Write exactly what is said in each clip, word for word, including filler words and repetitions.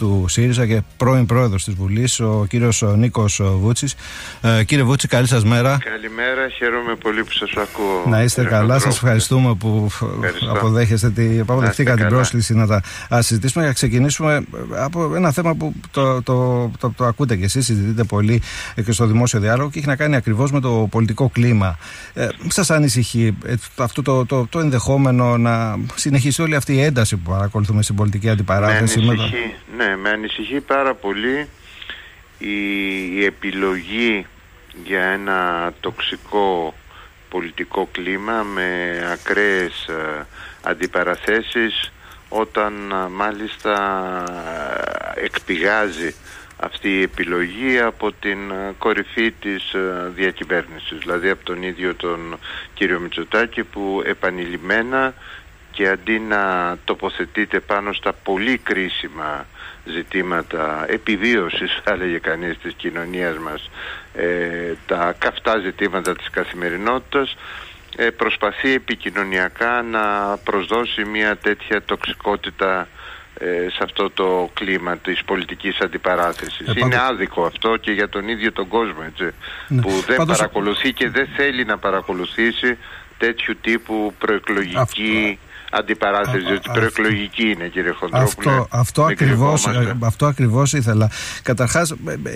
του ΣΥΡΙΖΑ και πρώην πρόεδρος της Βουλής, ο κύριος Νίκος Βούτσης. Ε, κύριε Βούτση, καλή σας μέρα. Καλημέρα, χαίρομαι πολύ που σας ακούω. Να είστε καλά, σας ευχαριστούμε που Ευχαριστώ. αποδέχεστε τη, αποδεχτήκατε την πρόσκληση να τα α, συζητήσουμε. Να ξεκινήσουμε από ένα θέμα που το, το, το, το, το ακούτε και εσείς, συζητείτε πολύ και στο δημόσιο διάλογο και έχει να κάνει ακριβώς με το πολιτικό κλίμα. Ε, σας ανησυχεί αυτό το, το, το ενδεχόμενο να συνεχίσει όλη αυτή η ένταση που παρακολουθούμε στην πολιτική αντιπαράθεση? Με ανησυχεί, με το... ναι, με ανησυχεί πάρα πολύ η, η επιλογή για ένα τοξικό πολιτικό κλίμα με ακραίες ε, αντιπαραθέσεις, όταν ε, μάλιστα ε, εκπηγάζει αυτή η επιλογή από την ε, κορυφή της ε, διακυβέρνησης, δηλαδή από τον ίδιο τον κύριο Μητσοτάκη, που επανειλημμένα και αντί να τοποθετείται πάνω στα πολύ κρίσιμα ζητήματα επιβίωσης, θα έλεγε κανείς, της κοινωνίας μας, ε, τα καυτά ζητήματα της καθημερινότητας, ε, προσπαθεί επικοινωνιακά να προσδώσει μια τέτοια τοξικότητα ε, σε αυτό το κλίμα της πολιτικής αντιπαράθεσης. Ε, Είναι πάντως... άδικο αυτό και για τον ίδιο τον κόσμο, έτσι, ναι. που δεν πάντως... παρακολουθεί και δεν θέλει να παρακολουθήσει τέτοιου τύπου προεκλογική... Αυτό... αντιπαράθεση, διότι προεκλογική είναι, κύριε Χοντρόπουλε. Αυτό, αυτό, ακριβώς, αυτό ακριβώς ήθελα. Καταρχάς,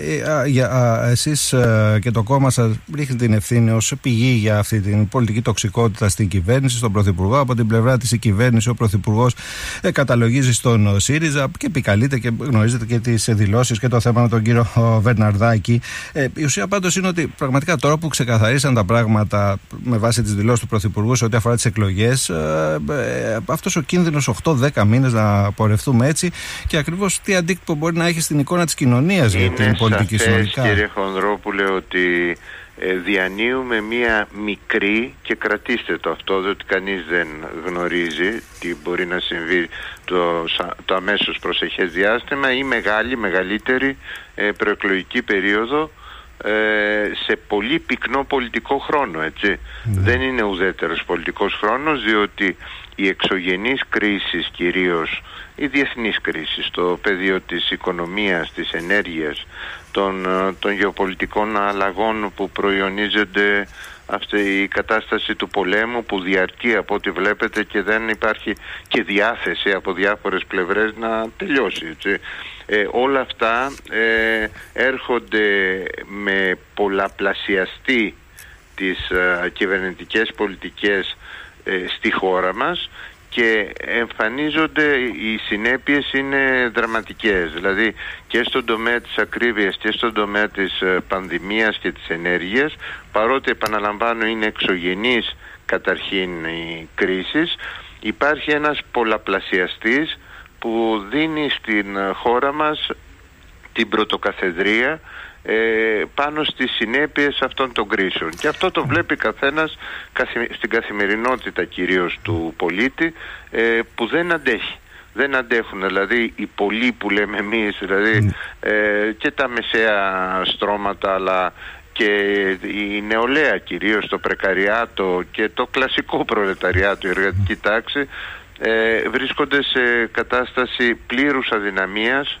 για, εσείς και το κόμμα σας ρίχνετε την ευθύνη ως πηγή για αυτή την πολιτική τοξικότητα στην κυβέρνηση, στον Πρωθυπουργό. Από την πλευρά της η κυβέρνηση, ο Πρωθυπουργός ε, καταλογίζει στον ΣΥΡΙΖΑ και επικαλείται και γνωρίζετε και τις δηλώσεις και το θέμα με τον κύριο Βερναρδάκη. Ε, η ουσία πάντως είναι ότι πραγματικά τώρα που ξεκαθαρίσαν τα πράγματα με βάση τις δηλώσεις του Πρωθυπουργού σε ό,τι αφορά τις εκλογές, ε, ε, αυτός ο κίνδυνος οκτώ δέκα μήνες να πορευτούμε έτσι, και ακριβώς τι αντίκτυπο μπορεί να έχει στην εικόνα της κοινωνίας για την πολιτική συνολικά? Είναι κύριε Χονδρόπουλε, ότι ε, διανύουμε μία μικρή, και κρατήστε το αυτό, διότι κανείς δεν γνωρίζει τι μπορεί να συμβεί το, το αμέσως προσεχές διάστημα, ή μεγάλη, μεγαλύτερη ε, προεκλογική περίοδο ε, σε πολύ πυκνό πολιτικό χρόνο, έτσι. Mm. Δεν είναι ουδέτερος πολιτικός χρόνος, διότι οι εξωγενείς κρίσεις, κυρίως η διεθνής κρίση στο πεδίο της οικονομίας, της ενέργειας, των, των γεωπολιτικών αλλαγών που προϊονίζονται, αυτή η κατάσταση του πολέμου που διαρκεί από ό,τι βλέπετε και δεν υπάρχει και διάθεση από διάφορες πλευρές να τελειώσει, έτσι. Ε, όλα αυτά ε, έρχονται με πολλαπλασιαστεί τις ε, κυβερνητικές πολιτικές στη χώρα μας και εμφανίζονται, οι συνέπειες είναι δραματικές, δηλαδή και στον τομέα της ακρίβειας και στον τομέα της πανδημίας και της ενέργειας, παρότι επαναλαμβάνω είναι εξωγενής καταρχήν οι κρίσεις, υπάρχει ένας πολλαπλασιαστής που δίνει στην χώρα μας την πρωτοκαθεδρία Ε, πάνω στις συνέπειες αυτών των κρίσεων, και αυτό το βλέπει καθένας στην καθημερινότητα κυρίως του πολίτη, ε, που δεν αντέχει. Δεν αντέχουν, δηλαδή οι πολλοί που λέμε εμείς, δηλαδή ε, και τα μεσαία στρώματα, αλλά και η νεολαία, κυρίως το πρεκαριάτο και το κλασικό προλεταριάτο, η εργατική τάξη, ε, βρίσκονται σε κατάσταση πλήρους αδυναμίας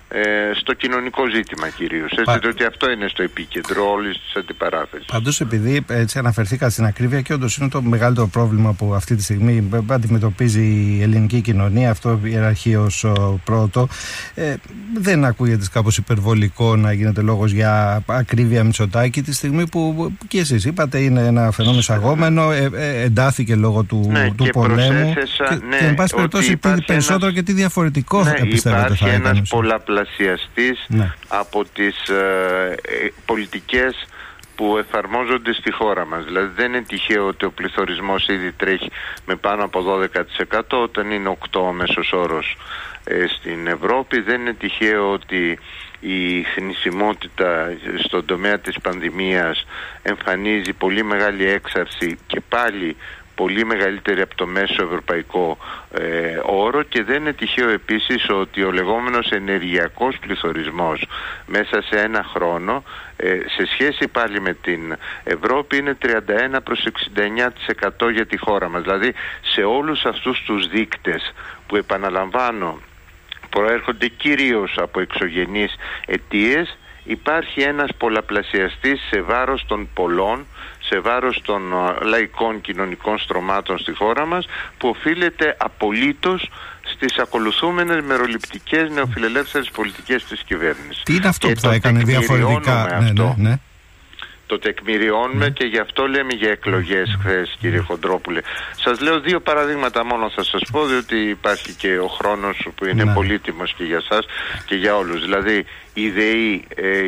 Ε, στο κοινωνικό ζήτημα κυρίως, έτσι, Πα... διότι αυτό είναι στο επίκεντρο όλης της αντιπαράθεσης. Πάντως, επειδή έτσι αναφερθήκα στην ακρίβεια, και όντως είναι το μεγαλύτερο πρόβλημα που αυτή τη στιγμή αντιμετωπίζει η ελληνική κοινωνία, αυτό ιεραρχεί ως πρώτο, ε, δεν ακούγεται κάπως υπερβολικό να γίνεται λόγος για ακρίβεια Μητσοτάκη, τη στιγμή που και εσείς είπατε είναι ένα φαινόμενο εισαγόμενο, ε, ε, εντάθηκε λόγω του, ναι, του και πολέμου και, ναι, και εν πάση περιπτώσει τι περισσότερο ένας... και τι διαφορετικό ναι, θα πιστεύετε υπάρχει θα ένας ήταν? πολλαπλασιαστής ναι. από τις ε, ε, πολιτικές που εφαρμόζονται στη χώρα μας. Δηλαδή δεν είναι τυχαίο ότι ο πληθωρισμός ήδη τρέχει με πάνω από δώδεκα τοις εκατό όταν είναι οκτώ τοις εκατό ο μέσος όρος ε, στην Ευρώπη. Δεν είναι τυχαίο ότι η θνησιμότητα στον τομέα της πανδημίας εμφανίζει πολύ μεγάλη έξαρση και πάλι πολύ μεγαλύτερη από το μέσο ευρωπαϊκό ε, όρο, και δεν είναι τυχαίο επίσης ότι ο λεγόμενος ενεργειακός πληθωρισμός μέσα σε ένα χρόνο ε, σε σχέση πάλι με την Ευρώπη είναι τριάντα ένα προς εξήντα εννέα τοις εκατό για τη χώρα μας. Δηλαδή σε όλους αυτούς τους δείκτες που επαναλαμβάνω προέρχονται κυρίως από εξωγενείς αιτίες, υπάρχει ένας πολλαπλασιαστής σε βάρος των πολλών, σε βάρος των λαϊκών κοινωνικών στρωμάτων στη χώρα μας, που οφείλεται απολύτως στις ακολουθούμενες μεροληπτικές νεοφιλελεύθερες πολιτικές της κυβέρνησης. Τι είναι αυτό και που θα έκανε διαφορετικά? Ναι, ναι, ναι. Το τεκμηριώνουμε ναι. Και γι' αυτό λέμε για εκλογές χθες, κύριε Χοντρόπουλε. Σας λέω δύο παραδείγματα μόνο θα σας πω, διότι υπάρχει και ο χρόνος που είναι ναι. πολύτιμος και για σας και για όλους. Δηλαδή η ΔΕΗ,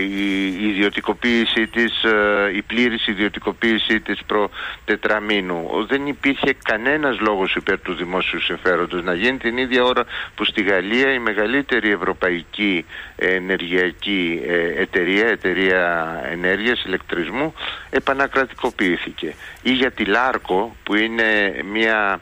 η ιδιωτικοποίηση της, η πλήρης ιδιωτικοποίηση της προ τετραμήνου. Δεν υπήρχε κανένας λόγος υπέρ του δημόσιου συμφέροντος να γίνει την ίδια ώρα που στη Γαλλία η μεγαλύτερη ευρωπαϊκή ενεργειακή εταιρεία, εταιρεία ενέργειας, ηλεκτρισμού, επανακρατικοποιήθηκε. Ή για τη Λάρκο, που είναι μια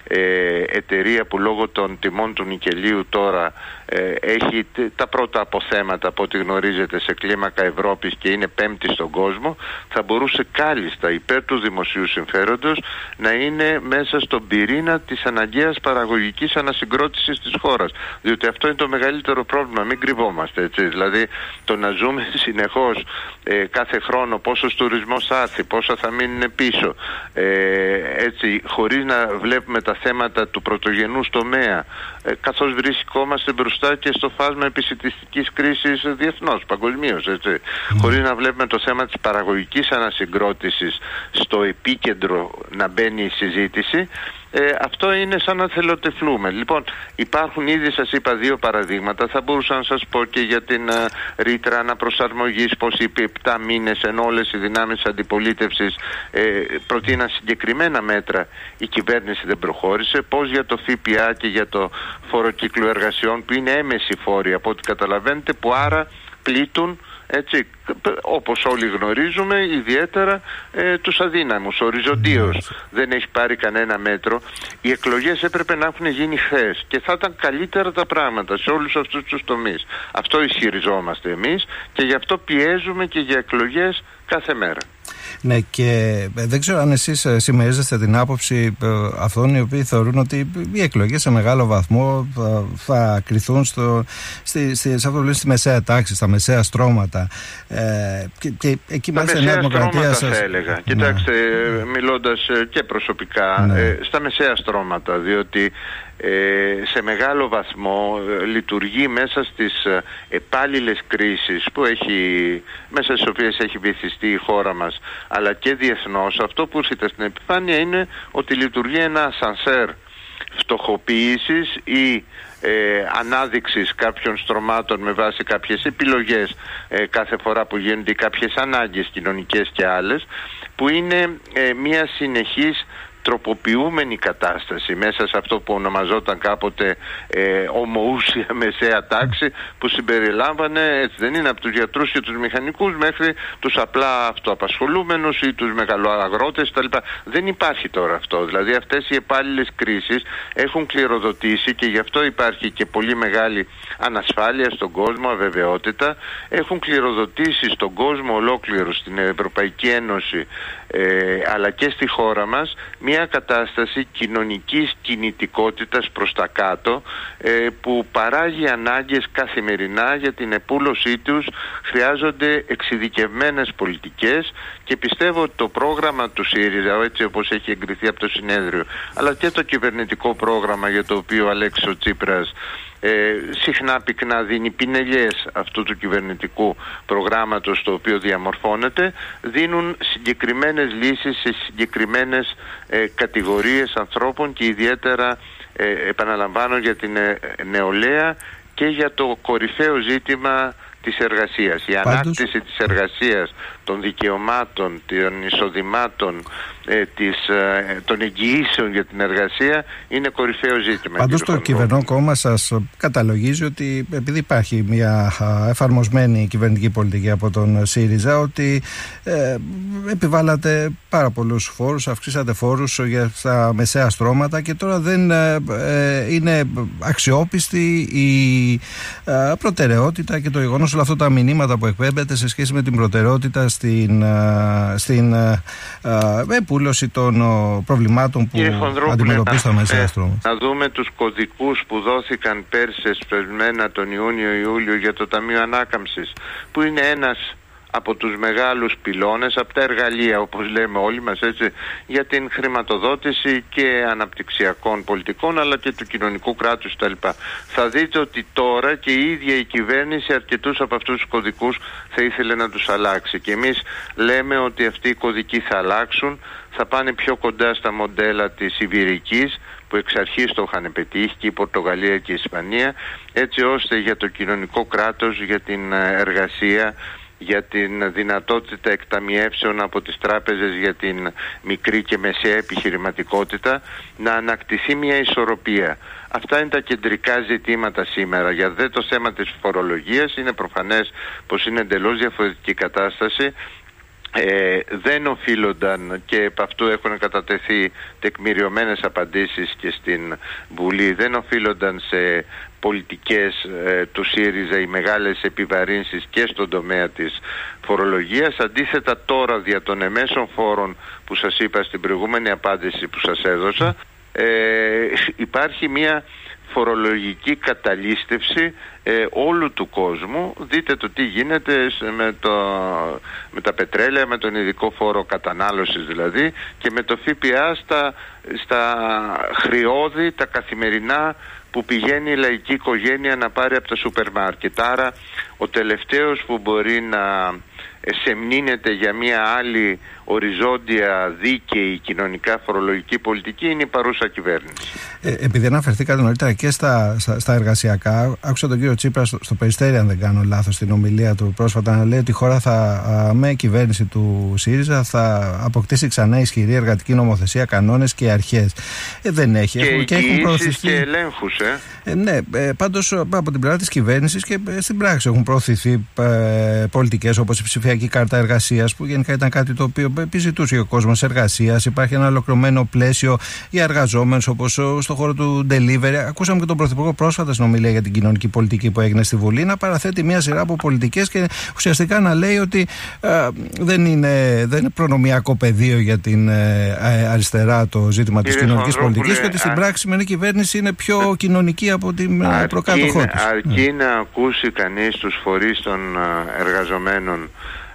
Ε, εταιρεία που λόγω των τιμών του νικελίου τώρα ε, έχει τα πρώτα αποθέματα από ό,τι γνωρίζετε σε κλίμακα Ευρώπης και είναι πέμπτη στον κόσμο, θα μπορούσε κάλλιστα υπέρ του δημοσίου συμφέροντος να είναι μέσα στον πυρήνα της αναγκαίας παραγωγικής ανασυγκρότησης της χώρας, διότι αυτό είναι το μεγαλύτερο πρόβλημα, μην κρυβόμαστε, έτσι. Δηλαδή το να ζούμε συνεχώς ε, κάθε χρόνο πόσος τουρισμός θα έρθει, πόσα θα μείνουν πίσω, ε, έτσι, χωρίς να βλέπουμε τα θέματα του πρωτογενούς τομέα, ε, καθώς βρισκόμαστε μπροστά και στο φάσμα επισιτιστικής κρίσης διεθνώς, παγκοσμίως, έτσι. Mm. Χωρίς να βλέπουμε το θέμα της παραγωγικής ανασυγκρότησης στο επίκεντρο να μπαίνει η συζήτηση, ε, αυτό είναι σαν να θελοτεφλούμε. Λοιπόν, υπάρχουν ήδη, σας είπα, δύο παραδείγματα. Θα μπορούσα να σας πω και για την uh, ρήτρα αναπροσαρμογής, πως είπε επτά μήνες ενώ όλες οι δυνάμεις αντιπολίτευσης ε, προτείναν συγκεκριμένα μέτρα, η κυβέρνηση δεν προχώρησε. Πως για το ΦΠΑ και για το φόρο κύκλου εργασιών, που είναι έμεση φόροι από ό,τι καταλαβαίνετε, που άρα πλήττουν, έτσι, όπως όλοι γνωρίζουμε, ιδιαίτερα ε, τους αδύναμους, οριζοντίως. Δεν έχει πάρει κανένα μέτρο. Οι εκλογές έπρεπε να έχουν γίνει χθες και θα ήταν καλύτερα τα πράγματα σε όλους αυτούς τους τομείς. Αυτό ισχυριζόμαστε εμείς και γι' αυτό πιέζουμε και για εκλογές κάθε μέρα. Ναι, και δεν ξέρω αν εσείς συμμερίζεστε την άποψη αυτών οι οποίοι θεωρούν ότι οι εκλογές σε μεγάλο βαθμό θα, θα κριθούν στο, στη, στη, σε αυτό που στη μεσαία τάξη, στα μεσαία στρώματα. Ε, και, και εκεί στα μεσαία στρώματα σας... θα έλεγα. Ναι. Κοιτάξτε, μιλώντας και προσωπικά, ναι. ε, στα μεσαία στρώματα, διότι Ε, σε μεγάλο βαθμό ε, λειτουργεί μέσα στις ε, επάλληλες κρίσεις που έχει, μέσα στις οποίες έχει βυθιστεί η χώρα μας, αλλά και διεθνώς. Αυτό που ήρθε στην επιφάνεια είναι ότι λειτουργεί ένα ασανσέρ φτωχοποίησης ή ε, ανάδειξης κάποιων στρωμάτων με βάση κάποιες επιλογές ε, κάθε φορά που γίνονται κάποιες ανάγκες κοινωνικές και άλλες, που είναι ε, μια συνεχής τροποποιούμενη κατάσταση μέσα σε αυτό που ονομαζόταν κάποτε ε, ομοούσια μεσαία τάξη, που συμπεριλάμβανε, έτσι δεν είναι, από τους γιατρούς και τους μηχανικούς μέχρι τους απλά αυτοαπασχολούμενους ή τους μεγαλοαγρότες κτλ. Δεν υπάρχει τώρα αυτό. Δηλαδή αυτές οι επάλληλες κρίσεις έχουν κληροδοτήσει, και γι' αυτό υπάρχει και πολύ μεγάλη ανασφάλεια στον κόσμο, αβεβαιότητα, έχουν κληροδοτήσει στον κόσμο ολόκληρο, στην Ευρωπαϊκή Ένωση ε, αλλά και στη χώρα μας, μια κατάσταση κοινωνικής κινητικότητας προς τα κάτω, ε, που παράγει ανάγκες καθημερινά. Για την επούλωσή τους χρειάζονται εξειδικευμένες πολιτικές, και πιστεύω ότι το πρόγραμμα του ΣΥΡΙΖΑ, έτσι όπως έχει εγκριθεί από το συνέδριο, αλλά και το κυβερνητικό πρόγραμμα για το οποίο ο Αλέξης Τσίπρας Ε, συχνά πυκνά δίνει πινελιές αυτού του κυβερνητικού προγράμματος το οποίο διαμορφώνεται, δίνουν συγκεκριμένες λύσεις σε συγκεκριμένες ε, κατηγορίες ανθρώπων, και ιδιαίτερα ε, επαναλαμβάνω για την ε, νεολαία και για το κορυφαίο ζήτημα της εργασίας. Η Πάντως... ανάκτηση της εργασίας, των δικαιωμάτων, των εισοδημάτων, ε, της, ε, των εγγυήσεων για την εργασία είναι κορυφαίο ζήτημα. Πάντως το κυβερνό κόμμα σας καταλογίζει ότι επειδή υπάρχει μια εφαρμοσμένη κυβερνητική πολιτική από τον ΣΥΡΙΖΑ, ότι ε, επιβάλλατε πάρα πολλούς φόρους, αυξήσατε φόρους για τα μεσαία στρώματα, και τώρα δεν ε, είναι αξιόπιστη η ε, προτεραιότητα και το γεγονός όμως όλα αυτά τα μηνύματα που εκπέμπεται σε σχέση με την προτεραιότητα στην, στην επούλωση των προβλημάτων που αντιμετωπίζει τα μέσα δρόμου. Να δούμε τους κωδικούς που δόθηκαν πέρσι εσπεσμένα τον Ιούνιο-Ιούλιο για το Ταμείο Ανάκαμψης, που είναι ένας από τους μεγάλους πυλώνες, από τα εργαλεία, όπως λέμε όλοι μας, έτσι, για την χρηματοδότηση και αναπτυξιακών πολιτικών αλλά και του κοινωνικού κράτους κτλ. Θα δείτε ότι τώρα και η ίδια η κυβέρνηση αρκετούς από αυτούς τους κωδικούς θα ήθελε να τους αλλάξει, και εμείς λέμε ότι αυτοί οι κωδικοί θα αλλάξουν, θα πάνε πιο κοντά στα μοντέλα της Ιβηρικής, που εξ αρχής το είχαν πετύχει, και η Πορτογαλία και η Ισπανία, έτσι ώστε για το κοινωνικό κράτος, για την εργασία, για την δυνατότητα εκταμιεύσεων από τις τράπεζες για την μικρή και μεσαία επιχειρηματικότητα, να ανακτηθεί μια ισορροπία. Αυτά είναι τα κεντρικά ζητήματα σήμερα. Για δε το θέμα της φορολογίας, είναι προφανές πως είναι εντελώς διαφορετική κατάσταση. Ε, δεν οφείλονταν, και επ' αυτού έχουν κατατεθεί τεκμηριωμένες απαντήσεις και στην Βουλή, δεν οφείλονταν σε πολιτικές ε, του ΣΥΡΙΖΑ οι μεγάλες επιβαρύνσεις και στον τομέα της φορολογίας. Αντίθετα, τώρα δια των εμέσων φόρων που σας είπα στην προηγούμενη απάντηση που σας έδωσα, ε, υπάρχει μια φορολογική καταλήστευση ε, όλου του κόσμου. Δείτε το τι γίνεται με, το, με τα πετρέλαια, με τον ειδικό φόρο κατανάλωσης δηλαδή, και με το ΦΠΑ στα, στα χρειώδη, τα καθημερινά που πηγαίνει η λαϊκή οικογένεια να πάρει από τα σούπερ μάρκετ. Άρα ο τελευταίος που μπορεί να σεμνύνεται για μια άλλη οριζόντια, δίκαιη, κοινωνικά φορολογική πολιτική είναι η παρούσα κυβέρνηση. Ε, επειδή αναφερθήκατε νωρίτερα και στα, στα, στα εργασιακά, άκουσα τον κύριο Τσίπρα στο, στο Περιστέρι, αν δεν κάνω λάθος, στην ομιλία του πρόσφατα, να λέει ότι η χώρα θα, α, με κυβέρνηση του ΣΥΡΙΖΑ θα αποκτήσει ξανά ισχυρή εργατική νομοθεσία, κανόνες και αρχές. Ε, δεν έχει. Και έχουν, και έχουν προωθηθεί και ελέγχους, ε. Ε, ναι, ε, πάντως από την πλευρά της κυβέρνησης και ε, στην πράξη έχουν προωθηθεί ε, πολιτικές όπως η ψηφιακή κάρτα εργασίας, που γενικά ήταν κάτι το οποίο επιζητούσε ο κόσμος εργασίας. Υπάρχει ένα ολοκληρωμένο πλαίσιο για εργαζόμενους, όπως στον χώρο του delivery. Ακούσαμε και τον Πρωθυπουργό πρόσφατα στην ομιλία για την κοινωνική πολιτική που έγινε στη Βουλή να παραθέτει μια σειρά από πολιτικές και ουσιαστικά να λέει ότι ε, δεν, είναι, δεν είναι προνομιακό πεδίο για την ε, αριστερά το ζήτημα της κοινωνικής πολιτικής, και ότι στην πράξη σημερινή κυβέρνηση είναι πιο κοινωνική από την προκάτοχό της. Αρκεί να ακούσει κανείς τους φορείς των εργαζομένων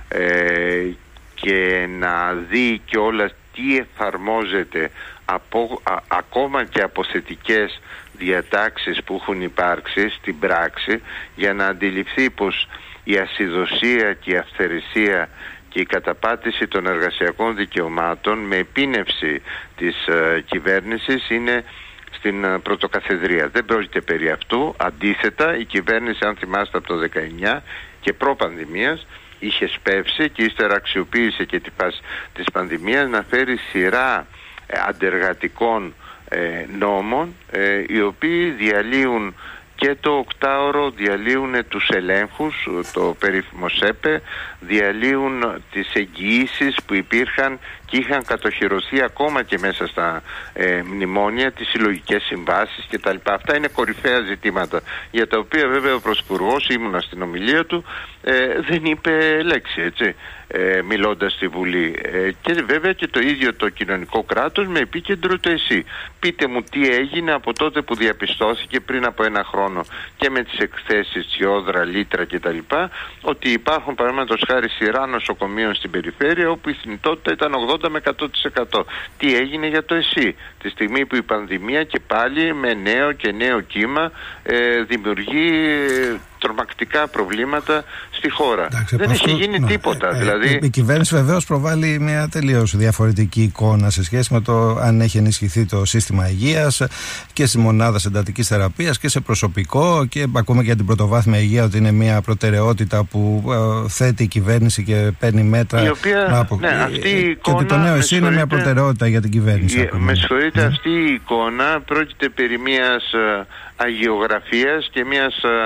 ε, και να δει και όλα τι εφαρμόζεται από, α, ακόμα και από θετικές διατάξεις που έχουν υπάρξει στην πράξη, για να αντιληφθεί πως η ασυδοσία και η αυθαιρεσία και η καταπάτηση των εργασιακών δικαιωμάτων με επίνευση της ε, κυβέρνησης είναι στην ε, πρωτοκαθεδρία. Δεν πρόκειται περί αυτού. Αντίθετα, η κυβέρνηση, αν θυμάστε, από το δεκαεννιά και προ-πανδημίας είχε σπεύσει και ύστερα αξιοποίησε και τη φάση της πανδημίας να φέρει σειρά ε, αντεργατικών ε, νόμων ε, οι οποίοι διαλύουν και το οκτάωρο, διαλύουν τους ελέγχους, το περίφημο ΣΕΠΕ, διαλύουν τις εγγυήσεις που υπήρχαν και είχαν κατοχυρωθεί ακόμα και μέσα στα ε, μνημόνια, τις συλλογικές συμβάσεις κτλ. Αυτά είναι κορυφαία ζητήματα, για τα οποία βέβαια ο Πρωθυπουργός, ήμουνα στην ομιλία του, ε, δεν είπε λέξη, έτσι, ε, μιλώντας στη Βουλή. Ε, και βέβαια και το ίδιο το κοινωνικό κράτος με επίκεντρο το ΕΣΥ. Πείτε μου τι έγινε από τότε που διαπιστώθηκε πριν από ένα χρόνο και με τις εκθέσεις Τσιόδρα, Λίτρα κτλ. Ότι υπάρχουν παραδείγματος χάρη σειρά νοσοκομείων στην περιφέρεια όπου η θνητότητα ήταν ογδόντα με εκατό τοις εκατό. Τι έγινε για το ΕΣΥ τη στιγμή που η πανδημία και πάλι με νέο και νέο κύμα ε, δημιουργεί ε, τρομακτικά προβλήματα στη χώρα. Εντάξει, δεν έχει γίνει ναι, τίποτα. Ε, δηλαδή... Η κυβέρνηση βεβαίως προβάλλει μια τελείως διαφορετική εικόνα σε σχέση με το αν έχει ενισχυθεί το σύστημα υγείας και στις μονάδες εντατικής θεραπείας και σε προσωπικό, και ακόμα και για την πρωτοβάθμια υγεία, ότι είναι μια προτεραιότητα που ε, θέτει η κυβέρνηση και παίρνει μέτρα. Η οποία, να απο... ναι, αυτή η εικόνα, και ότι το νέο ΕΣΥ είναι μια προτεραιότητα για την κυβέρνηση. Η, με συγχωρείτε, ναι. Αυτή η εικόνα πρόκειται περί μιας αγιογραφίας και μιας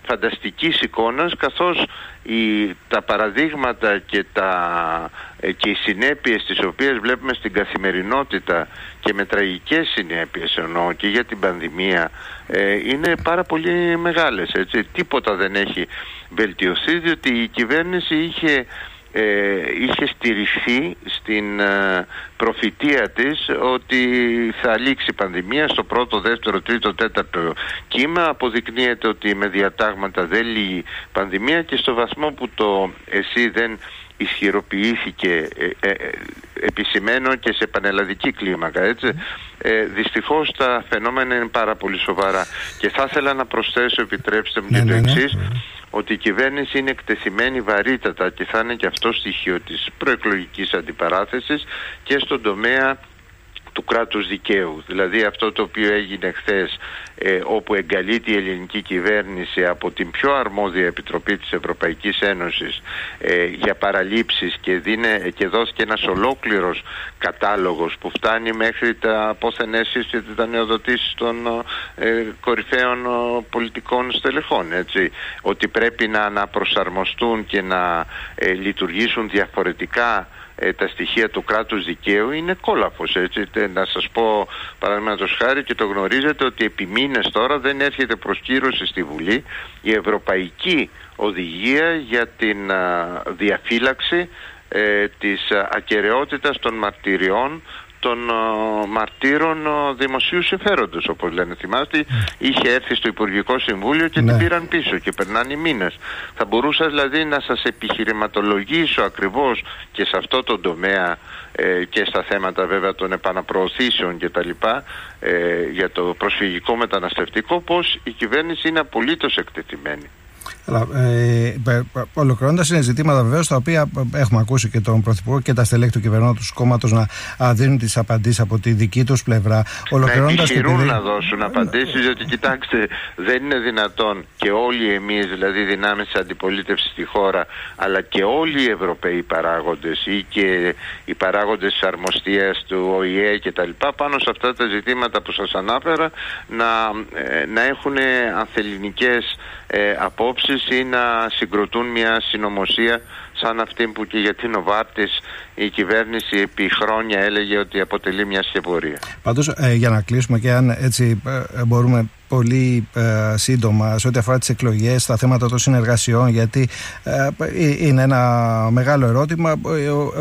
φανταστικής εικόνας, καθώς οι, τα παραδείγματα και, τα, και οι συνέπειες τις οποίες βλέπουμε στην καθημερινότητα και με τραγικές συνέπειες εννοώ και για την πανδημία ε, είναι πάρα πολύ μεγάλες, έτσι. Τίποτα δεν έχει βελτιωθεί, διότι η κυβέρνηση είχε Ε, είχε στηριχθεί στην ε, προφητεία της ότι θα λήξει η πανδημία στο πρώτο, δεύτερο, τρίτο, τέταρτο κύμα. Αποδεικνύεται ότι με διατάγματα δεν λύγει η πανδημία, και στο βαθμό που το ΕΣΥ δεν ισχυροποιήθηκε, ε, ε, επισημαίνω και σε πανελλαδική κλίμακα, έτσι, ε, δυστυχώς τα φαινόμενα είναι πάρα πολύ σοβαρά. Και θα ήθελα να προσθέσω, επιτρέψτε μου, και το εξής, ότι η κυβέρνηση είναι εκτεθειμένη βαρύτατα, και θα είναι και αυτό στοιχείο της προεκλογικής αντιπαράθεσης, και στον τομέα του κράτους δικαίου. Δηλαδή αυτό το οποίο έγινε χθες, ε, όπου εγκαλείται η ελληνική κυβέρνηση από την πιο αρμόδια επιτροπή της Ευρωπαϊκής Ένωσης ε, για παραλήψεις, και, δίνε, και δόθηκε ένας ολόκληρος κατάλογος που φτάνει μέχρι τα απόθεν αίσθηση και τα νεοδοτήσεις των ε, κορυφαίων ε, πολιτικών στελεχών, έτσι, ότι πρέπει να αναπροσαρμοστούν και να ε, λειτουργήσουν διαφορετικά Ε, τα στοιχεία του κράτους δικαίου, είναι κόλαφος, έτσι. Να σας πω παραδείγματος χάρη, και το γνωρίζετε, ότι επί μήνες τώρα δεν έρχεται προς κύρωση στη Βουλή η Ευρωπαϊκή Οδηγία για την α, διαφύλαξη ε, της α, ακεραιότητας των μαρτυριών των uh, μαρτύρων uh, δημοσίου συμφέροντος, όπως λένε. Θυμάστε, είχε έρθει στο Υπουργικό Συμβούλιο και ναι. την πήραν πίσω και περνάνε οι μήνες. Θα μπορούσα δηλαδή να σας επιχειρηματολογήσω ακριβώς και σε αυτό το τομέα ε, και στα θέματα βέβαια των επαναπροωθήσεων και τα λοιπά, ε, για το προσφυγικό μεταναστευτικό, πως η κυβέρνηση είναι απολύτως εκτεθειμένη. Αλλά, ε, ολοκληρώνοντας, είναι ζητήματα βεβαίως τα οποία έχουμε ακούσει και τον Πρωθυπουργό και τα στελέχη του κυβερνώντος κόμματος να α, δίνουν τις απαντήσεις από τη δική τους πλευρά. Να επιχειρούν και... να δώσουν απαντήσεις, διότι κοιτάξτε, δεν είναι δυνατόν και όλοι εμείς, δηλαδή δυνάμεις της αντιπολίτευσης στη χώρα, αλλά και όλοι οι Ευρωπαίοι παράγοντες ή και οι παράγοντες της αρμοστίας του Ο Η Ε και τα λοιπά, πάνω σε αυτά τα ζητήματα που σας ανάφερα, να, ε, να έχουν ανθελληνικές ε, απόψεις ή να συγκροτούν μια συνωμοσία σαν αυτή που και για την Νοβάρτης η κυβέρνηση επί χρόνια έλεγε ότι αποτελεί μια σκευωρία. Πάντως, ε, για να κλείσουμε, και αν έτσι ε, μπορούμε πολύ ε, σύντομα σε ό,τι αφορά τις εκλογές, τα θέματα των συνεργασιών, γιατί ε, είναι ένα μεγάλο ερώτημα. Ο,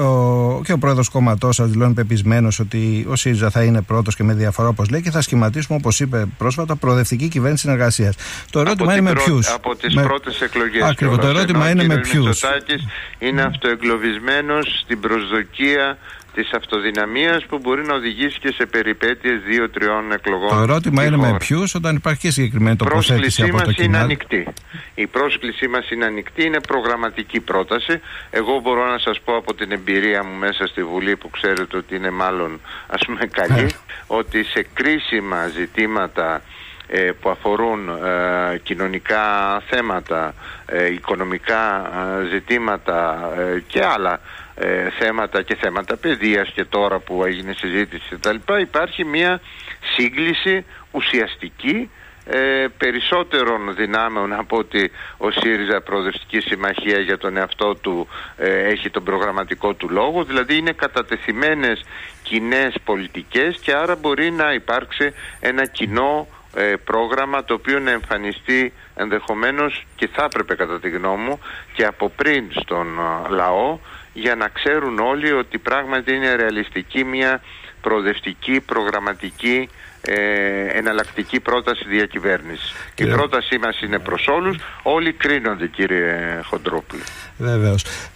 ο, και ο πρόεδρος κόμματός σας δηλώνει πεπισμένος ότι ο ΣΥΡΙΖΑ θα είναι πρώτος και με διαφορά, όπως λέει, και θα σχηματίσουμε, όπως είπε πρόσφατα, προοδευτική κυβέρνηση συνεργασίας. Το ερώτημα είναι με ποιους. Από τις με... πρώτες εκλογές. Ακριβώς. Το ερώτημα είναι με ποιους. Είναι αυτοεγκλωβισμένος στην προσδοκία της αυτοδυναμίας που μπορεί να οδηγήσει και σε περιπέτειες δύο-τριών εκλογών. Το ερώτημα είναι χώρα. Με ποιους, όταν υπάρχει και συγκεκριμένη τοποθέτηση από το κοινό. Είναι ανοιχτή. Η πρόσκλησή μας είναι ανοιχτή, είναι προγραμματική πρόταση. Εγώ μπορώ να σας πω από την εμπειρία μου μέσα στη Βουλή, που ξέρετε ότι είναι μάλλον, ας πούμε, καλή, ότι σε κρίσιμα ζητήματα ε, που αφορούν ε, κοινωνικά θέματα, ε, οικονομικά ε, ζητήματα ε, και άλλα ε, θέματα και θέματα παιδείας, και τώρα που έγινε συζήτηση κτλ., υπάρχει μια σύγκληση ουσιαστική ε, περισσότερων δυνάμεων από ότι ο ΣΥΡΙΖΑ Προοδευτική Συμμαχία για τον εαυτό του ε, έχει τον προγραμματικό του λόγο, δηλαδή είναι κατατεθειμένες κοινές πολιτικές, και άρα μπορεί να υπάρξει ένα κοινό ε, πρόγραμμα το οποίο να εμφανιστεί ενδεχομένως, και θα έπρεπε κατά τη γνώμη μου, και από πριν στον ε, λαό, για να ξέρουν όλοι ότι πράγματι είναι ρεαλιστική μια προοδευτική, προγραμματική, ε, εναλλακτική πρόταση διακυβέρνησης. Και η πρότασή μας είναι προς όλους. Όλοι κρίνονται, κύριε Χοντρόπουλε. Βεβαίως.